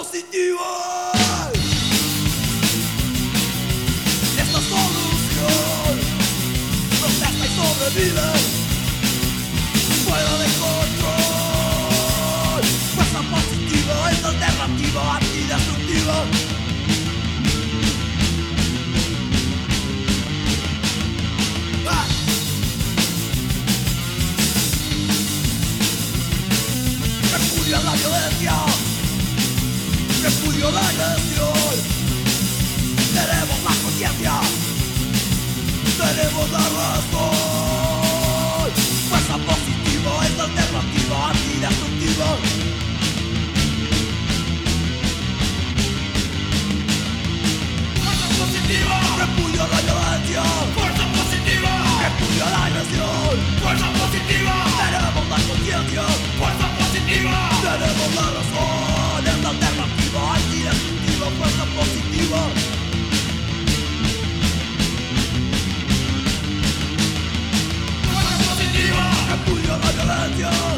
positiva. Esta solución protesta y sobrevive fuera de control. Fuerza positiva es la alternativa antidestructiva. Repudio la violencia, repudio la agresión. Tenemos la conciencia, tenemos la razón. Fuerza positiva es la alternativa antidestructiva. Fuerza positiva, repudio la violencia. Fuerza positiva, repudio la agresión. Fuerza positiva, tenemos la conciencia. Fuerza positiva, tenemos la razón. Es la alternativa antidestructiva. Fuerza positiva. Repudio la violencia.